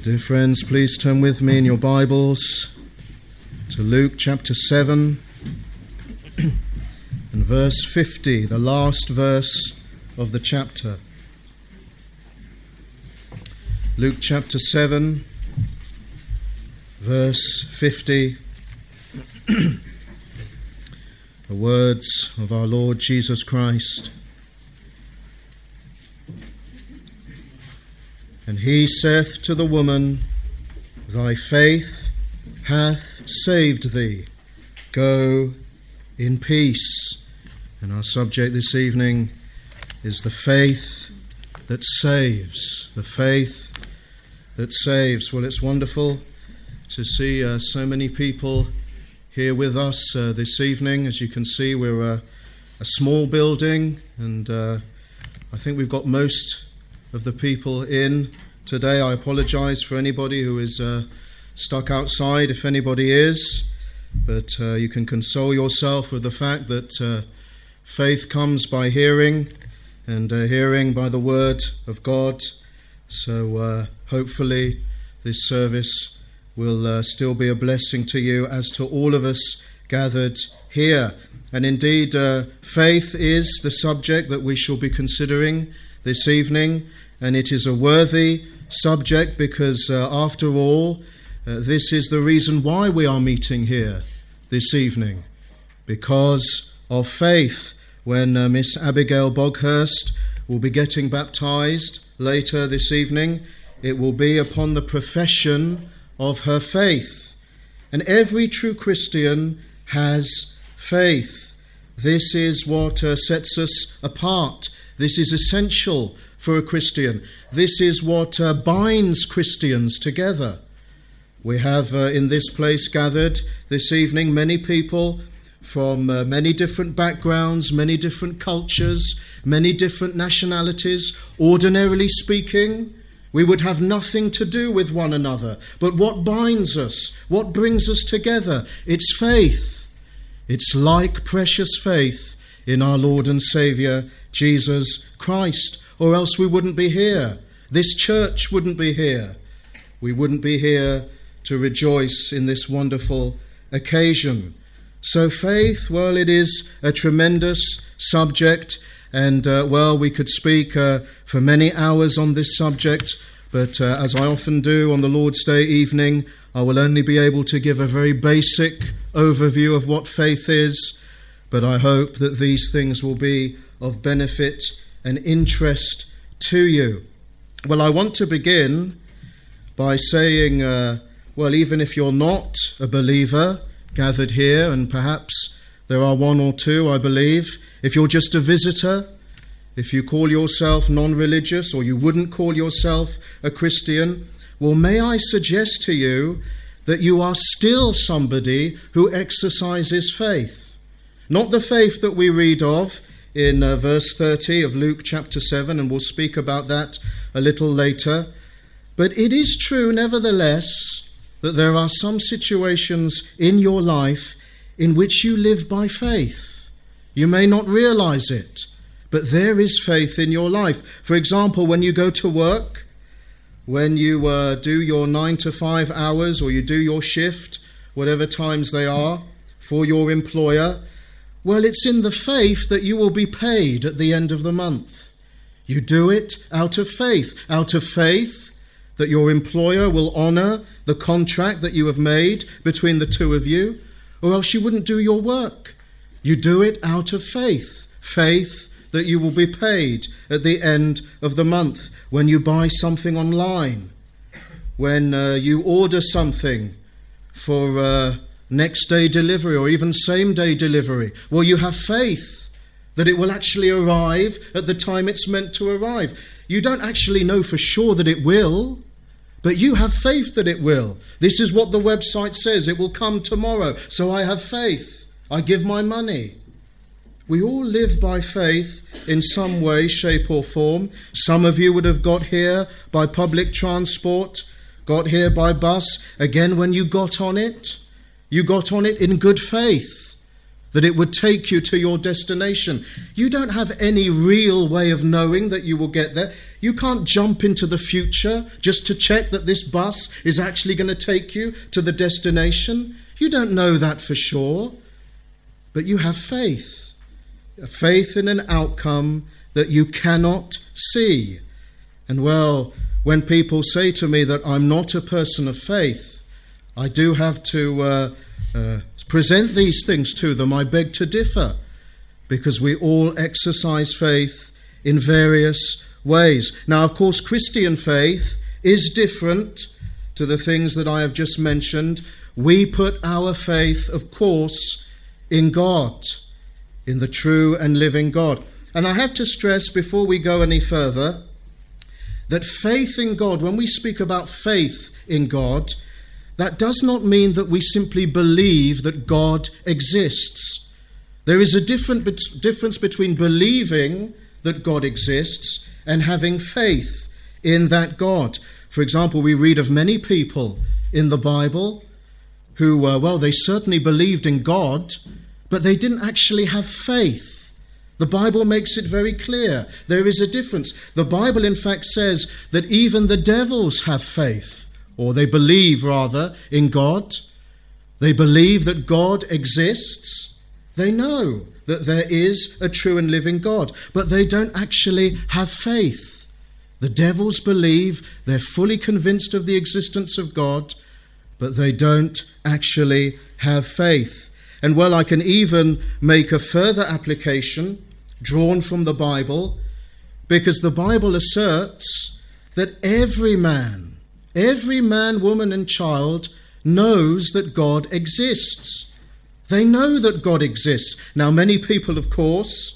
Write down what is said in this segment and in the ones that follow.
Dear friends, please turn with me in your Bibles to Luke chapter 7 and verse 50, the last verse of the chapter. Luke chapter 7, verse 50, the words of our Lord Jesus Christ. And he saith to the woman, Thy faith hath saved thee. Go in peace. And our subject this evening is the faith that saves. The faith that saves. Well, it's wonderful to see so many people here with us this evening. As you can see, we're a small building, and I think we've got most of the people in today. I apologize for anybody who is stuck outside, if anybody is, but you can console yourself with the fact that faith comes by hearing, and hearing by the word of God. So hopefully this service will still be a blessing to you, as to all of us gathered here. And indeed, faith is the subject that we shall be considering this evening. And it is a worthy subject because, after all, this is the reason why we are meeting here this evening. Because of faith. When Miss Abigail Boghurst will be getting baptized later this evening, it will be upon the profession of her faith. And every true Christian has faith. This is what sets us apart. This is essential for a Christian. This is what binds Christians together. We have in this place gathered this evening many people from many different backgrounds, many different cultures, many different nationalities. Ordinarily speaking, we would have nothing to do with one another. But what binds us? What brings us together? It's faith. It's like precious faith in our Lord and Saviour, Jesus Christ. Or else we wouldn't be here. This church wouldn't be here. We wouldn't be here to rejoice in this wonderful occasion. So faith, well, it is a tremendous subject. And, we could speak for many hours on this subject. But as I often do on the Lord's Day evening, I will only be able to give a very basic overview of what faith is. But I hope that these things will be of benefit and interest to you. Well, I want to begin by saying, even if you're not a believer gathered here, and perhaps there are one or two, I believe, if you're just a visitor, if you call yourself non-religious, or you wouldn't call yourself a Christian, well, may I suggest to you that you are still somebody who exercises faith. Not the faith that we read of in verse 30 of Luke chapter 7, and we'll speak about that a little later. But it is true, nevertheless, that there are some situations in your life in which you live by faith. You may not realize it, but there is faith in your life. For example, when you go to work, when you do your 9 to 5 hours, or you do your shift, whatever times they are, for your employer, well, it's in the faith that you will be paid at the end of the month. You do it out of faith that your employer will honour the contract that you have made between the two of you, or else you wouldn't do your work. You do it out of faith that you will be paid at the end of the month. When you buy something online, when you order something for next day delivery, or even same day delivery, well, you have faith that it will actually arrive at the time it's meant to arrive. You don't actually know for sure that it will, but you have faith that it will. This is what the website says: it will come tomorrow, so I have faith. I give my money. We all live by faith in some way, shape or form. Some of you would have got here by public transport, got here by bus. Again, when you got on it, you got on it in good faith that it would take you to your destination. You don't have any real way of knowing that you will get there. You can't jump into the future just to check that this bus is actually going to take you to the destination. You don't know that for sure, but you have faith. A faith in an outcome that you cannot see. And well, when people say to me that I'm not a person of faith, I do have to present these things to them. I beg to differ, because we all exercise faith in various ways. Now, of course, Christian faith is different to the things that I have just mentioned. We put our faith, of course, in God, in the true and living God. And I have to stress before we go any further that faith in God, when we speak about faith in God, that does not mean that we simply believe that God exists. There is a difference between believing that God exists and having faith in that God. For example, we read of many people in the Bible who, they certainly believed in God, but they didn't actually have faith. The Bible makes it very clear. There is a difference. The Bible, in fact, says that even the devils have faith, or they believe, rather, in God. They believe that God exists. They know that there is a true and living God, but they don't actually have faith. The devils believe, they're fully convinced of the existence of God, but they don't actually have faith. And well, I can even make a further application drawn from the Bible, because the Bible asserts that every man, woman and child knows that God exists. They know that God exists. Now, many people, of course,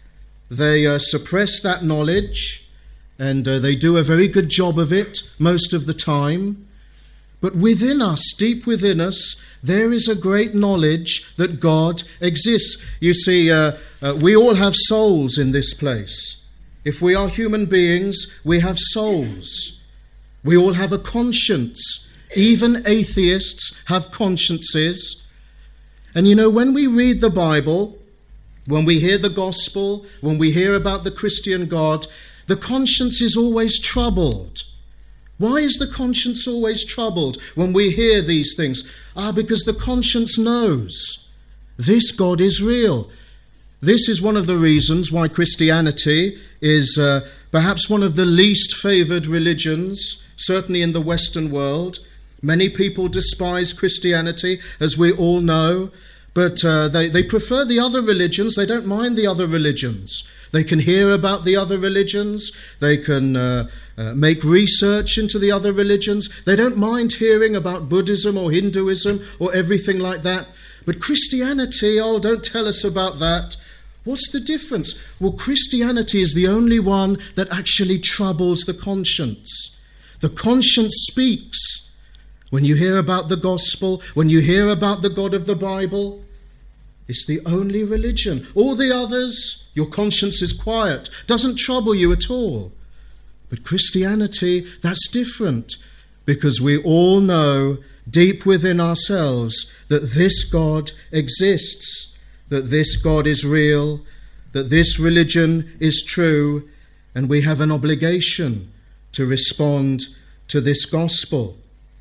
they suppress that knowledge, and they do a very good job of it most of the time. But within us, deep within us, there is a great knowledge that God exists. You see, we all have souls in this place. If we are human beings, we have souls. We all have a conscience. Even atheists have consciences. And you know, when we read the Bible, when we hear the gospel, when we hear about the Christian God, the conscience is always troubled. Why is the conscience always troubled when we hear these things? Because the conscience knows this God is real. This is one of the reasons why Christianity is perhaps one of the least favoured religions, certainly in the Western world. Many people despise Christianity, as we all know, but they prefer the other religions. They don't mind the other religions. They can hear about the other religions. They can make research into the other religions. They don't mind hearing about Buddhism or Hinduism or everything like that. But Christianity, don't tell us about that. What's the difference? Well, Christianity is the only one that actually troubles the conscience. The conscience speaks. When you hear about the gospel, when you hear about the God of the Bible, it's the only religion. All the others, your conscience is quiet, doesn't trouble you at all. But Christianity, that's different, because we all know deep within ourselves that this God exists, that this God is real, that this religion is true, and we have an obligation to respond to this gospel.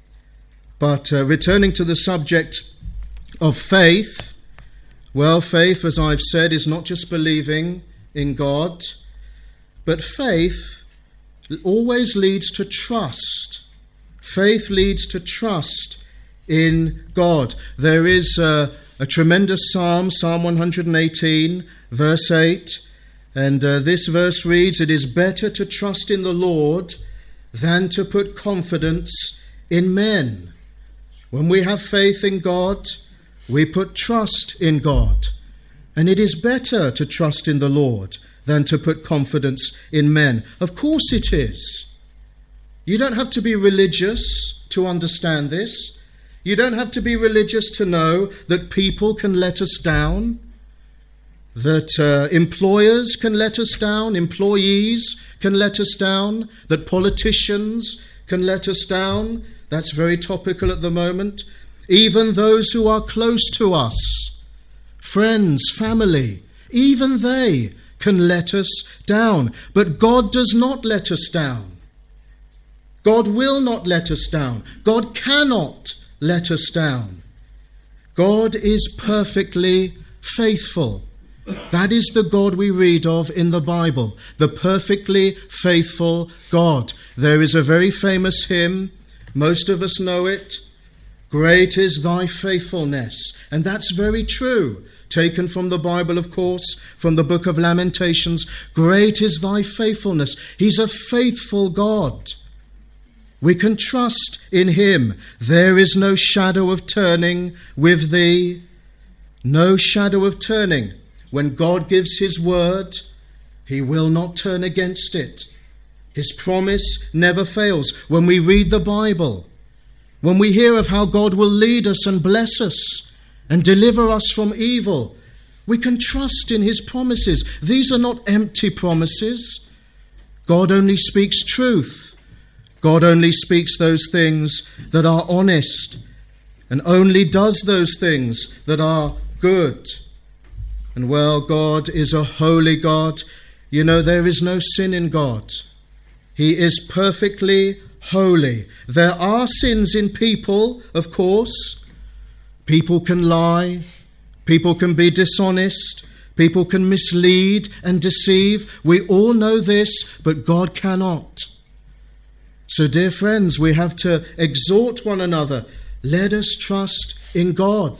But returning to the subject of faith, well, faith, as I've said, is not just believing in God, but faith always leads to trust. Faith leads to trust in God. There is a tremendous psalm, Psalm 118, verse 8, and this verse reads, "It is better to trust in the Lord than to put confidence in men." When we have faith in God, we put trust in God. And it is better to trust in the Lord than to put confidence in men. Of course it is. You don't have to be religious to understand this. You don't have to be religious to know that people can let us down, that employers can let us down, employees can let us down, that politicians can let us down. That's very topical at the moment. Even those who are close to us, friends, family, even they can let us down. But God does not let us down. God will not let us down. God cannot let us down. God is perfectly faithful. That is the God we read of in the Bible, the perfectly faithful God. There is a very famous hymn, most of us know it, "Great is thy faithfulness." And that's very true. Taken from the Bible, of course, from the book of Lamentations. Great is thy faithfulness. He's a faithful God. We can trust in him. There is no shadow of turning with thee. No shadow of turning. When God gives his word, he will not turn against it. His promise never fails. When we read the Bible, when we hear of how God will lead us and bless us and deliver us from evil, we can trust in his promises. These are not empty promises. God only speaks truth. God only speaks those things that are honest and only does those things that are good. And well, God is a holy God. You know, there is no sin in God. He is perfectly holy. There are sins in people, of course. People can lie. People can be dishonest. People can mislead and deceive. We all know this, but God cannot. So, dear friends, we have to exhort one another. Let us trust in God.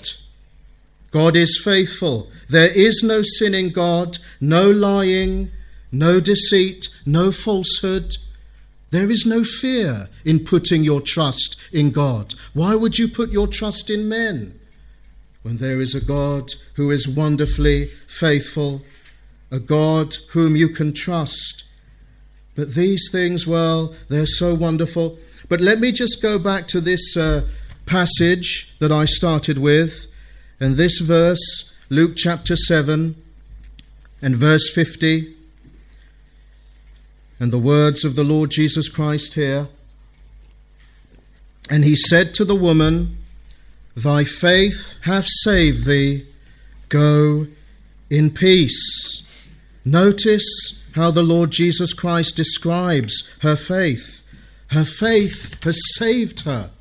God is faithful. There is no sin in God, no lying, no deceit, no falsehood. There is no fear in putting your trust in God. Why would you put your trust in men when there is a God who is wonderfully faithful, a God whom you can trust? But these things, well, they're so wonderful. But let me just go back to this passage that I started with. And this verse, Luke chapter 7 and verse 50. And the words of the Lord Jesus Christ here. And he said to the woman, "Thy faith hath saved thee. Go in peace." Notice how the Lord Jesus Christ describes her faith. Her faith has saved her.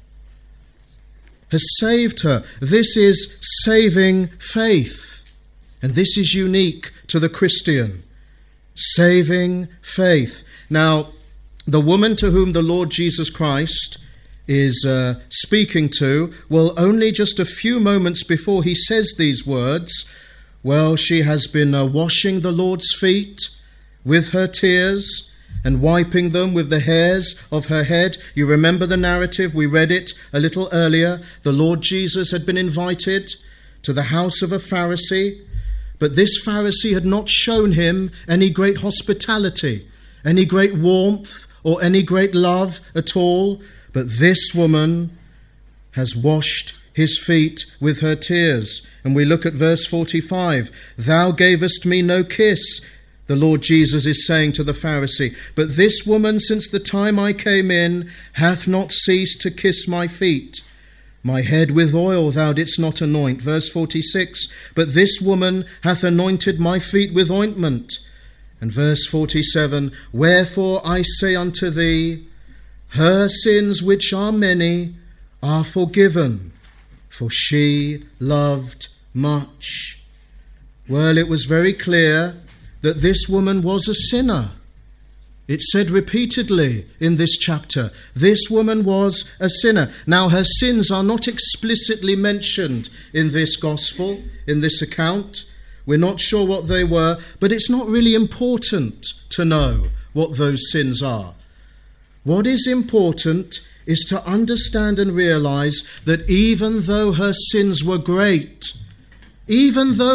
Has saved her. This is saving faith. And this is unique to the Christian. Saving faith. Now, the woman to whom the Lord Jesus Christ is speaking to, well, only just a few moments before he says these words, well, she has been washing the Lord's feet with her tears and wiping them with the hairs of her head. You remember the narrative, we read it a little earlier. The Lord Jesus had been invited to the house of a Pharisee, but this Pharisee had not shown him any great hospitality, any great warmth, or any great love at all. But this woman has washed his feet with her tears. And we look at verse 45. "Thou gavest me no kiss," the Lord Jesus is saying to the Pharisee, "but this woman, since the time I came in, hath not ceased to kiss my feet. My head with oil thou didst not anoint." Verse 46, "But this woman hath anointed my feet with ointment." And verse 47, "Wherefore I say unto thee, her sins, which are many, are forgiven, for she loved much." Well, it was very clear that this woman was a sinner. It said repeatedly in this chapter, this woman was a sinner. Now, her sins are not explicitly mentioned in this gospel, in this account. We're not sure what they were, but it's not really important to know what those sins are. What is important is to understand and realize that even though her sins were great, she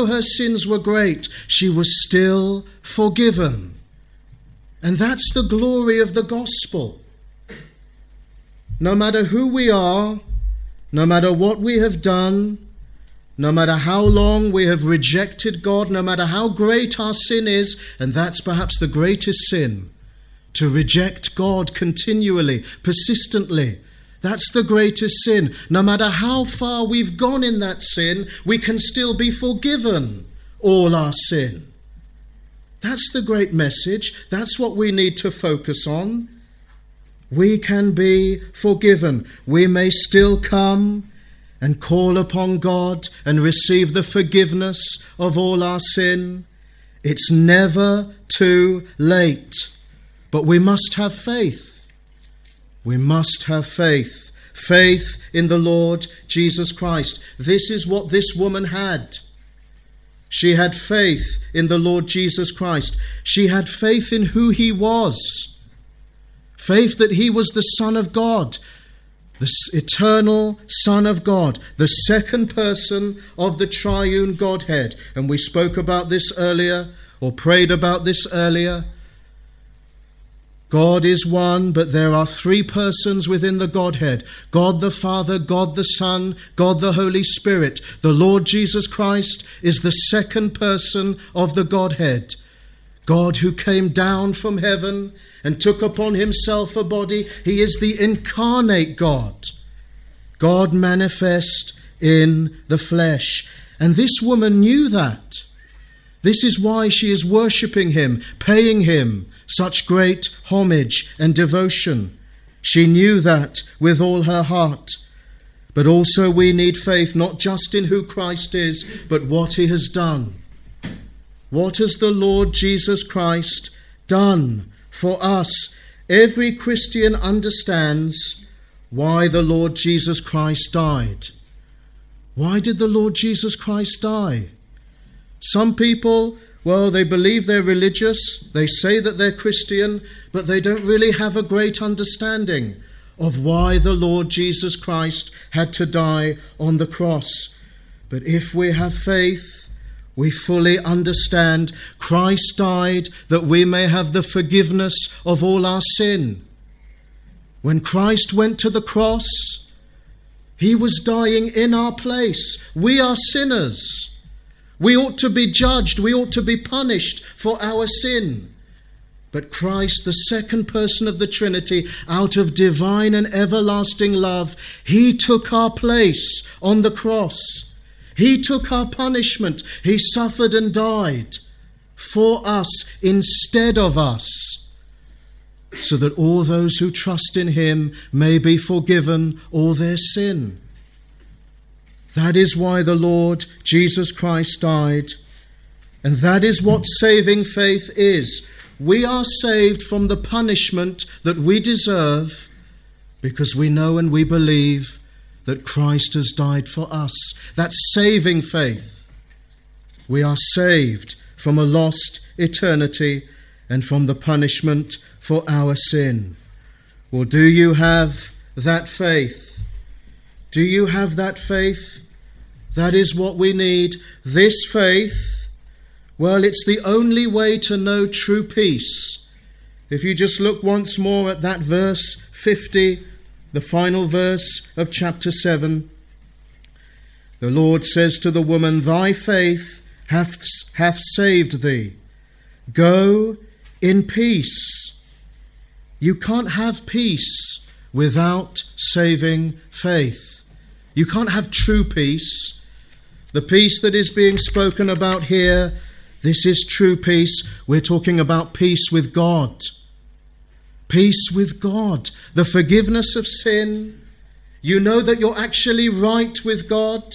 was still forgiven. And that's the glory of the gospel. No matter who we are, no matter what we have done, no matter how long we have rejected God, no matter how great our sin is, and that's perhaps the greatest sin, to reject God continually, persistently. That's the greatest sin. No matter how far we've gone in that sin, we can still be forgiven all our sin. That's the great message. That's what we need to focus on. We can be forgiven. We may still come and call upon God and receive the forgiveness of all our sin. It's never too late. But we must have faith. We must have faith. Faith in the Lord Jesus Christ. This is what this woman had. She had faith in the Lord Jesus Christ. She had faith in who he was. Faith that he was the Son of God, the eternal Son of God, the second person of the triune Godhead. And we spoke about this earlier, or prayed about this earlier. God is one, but there are three persons within the Godhead. God the Father, God the Son, God the Holy Spirit. The Lord Jesus Christ is the second person of the Godhead. God who came down from heaven and took upon himself a body. He is the incarnate God. God manifest in the flesh. And this woman knew that. This is why she is worshipping him, paying him such great homage and devotion. She knew that with all her heart. But also we need faith, not just in who Christ is, but what he has done. What has the Lord Jesus Christ done for us? Every Christian understands why the Lord Jesus Christ died. Why did the Lord Jesus Christ die? Some people, well, they believe they're religious, they say that they're Christian, but they don't really have a great understanding of why the Lord Jesus Christ had to die on the cross. But if we have faith, we fully understand Christ died that we may have the forgiveness of all our sin. When Christ went to the cross, he was dying in our place. We are sinners. We ought to be judged. We ought to be punished for our sin. But Christ, the second person of the Trinity, out of divine and everlasting love, he took our place on the cross. He took our punishment. He suffered and died for us instead of us, so that all those who trust in him may be forgiven all their sin. That is why the Lord Jesus Christ died. And that is what saving faith is. We are saved from the punishment that we deserve because we know and we believe that Christ has died for us. That's saving faith. We are saved from a lost eternity and from the punishment for our sin. Well, do you have that faith? Do you have that faith? That is what we need. This faith, well, it's the only way to know true peace. If you just look once more at that verse 50, the final verse of chapter 7, the Lord says to the woman, "Thy faith hath saved thee. Go in peace." You can't have peace without saving faith. You can't have true peace. The peace that is being spoken about here, this is true peace. We're talking about peace with God. Peace with God. The forgiveness of sin. You know that you're actually right with God.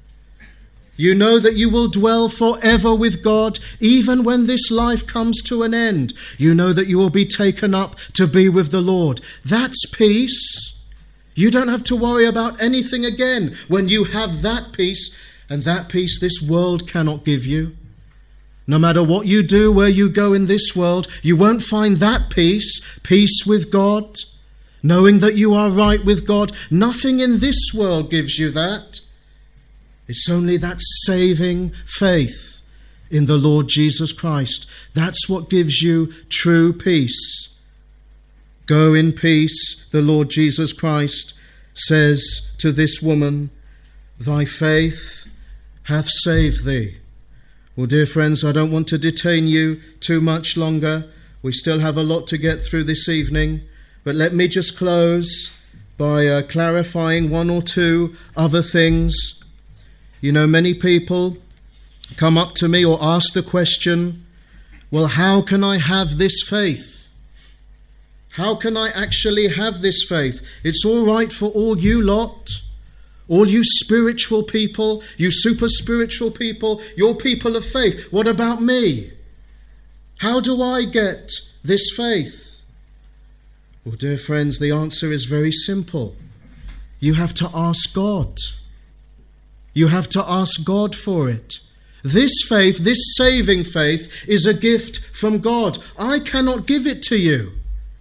You know that you will dwell forever with God, even when this life comes to an end. You know that you will be taken up to be with the Lord. That's peace. You don't have to worry about anything again when you have that peace. And that peace this world cannot give you. No matter what you do, where you go in this world, you won't find that peace. Peace with God, knowing that you are right with God. Nothing in this world gives you that. It's only that saving faith in the Lord Jesus Christ. That's what gives you true peace. Go in peace, the Lord Jesus Christ says to this woman, "Thy faith hath saved thee." Well, dear friends, I don't want to detain you too much longer. We still have a lot to get through this evening. But let me just close by clarifying one or two other things. You know, many people come up to me or ask the question, well, how can I have this faith? How can I actually have this faith? It's all right for all you lot, all you spiritual people, you super spiritual people, your people of faith. What about me? How do I get this faith? Well, dear friends, the answer is very simple. You have to ask God. You have to ask God for it. This faith, this saving faith, is a gift from God. I cannot give it to you.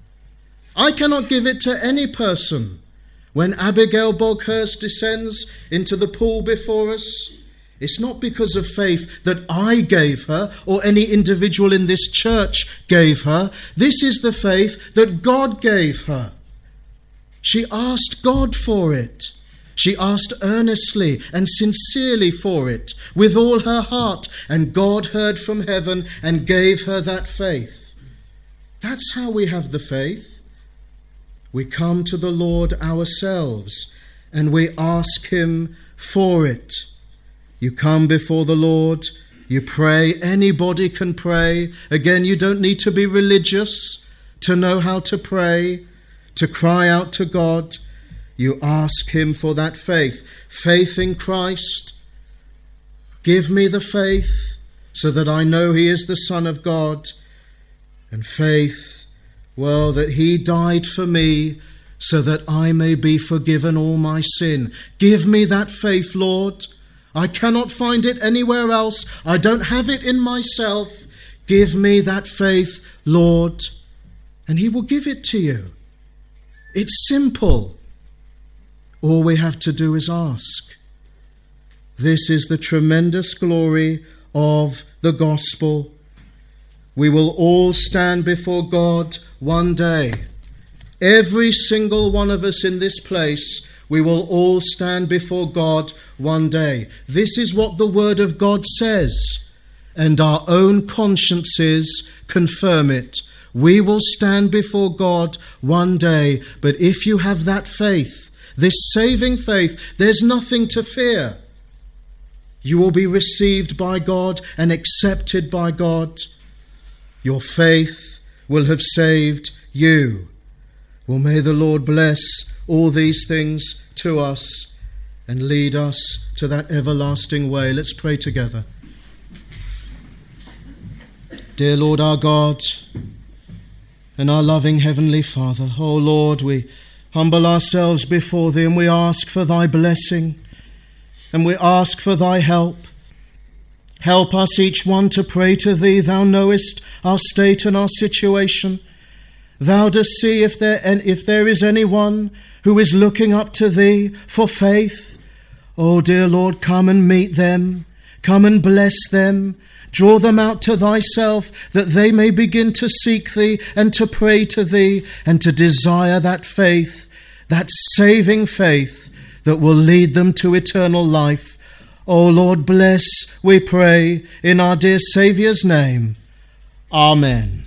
I cannot give it to any person. When Abigail Boghurst descends into the pool before us, it's not because of faith that I gave her or any individual in this church gave her. This is the faith that God gave her. She asked God for it. She asked earnestly and sincerely for it with all her heart, and God heard from heaven and gave her that faith. That's how we have the faith. We come to the Lord ourselves and we ask him for it. You come before the Lord, you pray. Anybody can pray. Again, you don't need to be religious to know how to pray, to cry out to God. You ask him for that faith. Faith in Christ. Give me the faith so that I know he is the Son of God. And faith, well, that he died for me so that I may be forgiven all my sin. Give me that faith, Lord. I cannot find it anywhere else. I don't have it in myself. Give me that faith, Lord. And he will give it to you. It's simple. All we have to do is ask. This is the tremendous glory of the gospel. We will all stand before God one day. Every single one of us in this place, we will all stand before God one day. This is what the Word of God says, and our own consciences confirm it. We will stand before God one day, but if you have that faith, this saving faith, there's nothing to fear. You will be received by God and accepted by God. Your faith will have saved you. Well, may the Lord bless all these things to us and lead us to that everlasting way. Let's pray together. Dear Lord our God and our loving Heavenly Father, oh Lord, we humble ourselves before thee and we ask for thy blessing and we ask for thy help. Help us each one to pray to thee. Thou knowest our state and our situation. Thou dost see if there is anyone who is looking up to thee for faith. Oh, dear Lord, come and meet them. Come and bless them. Draw them out to thyself that they may begin to seek thee and to pray to thee and to desire that faith, that saving faith that will lead them to eternal life. Oh, Lord, bless, we pray, in our dear Saviour's name. Amen.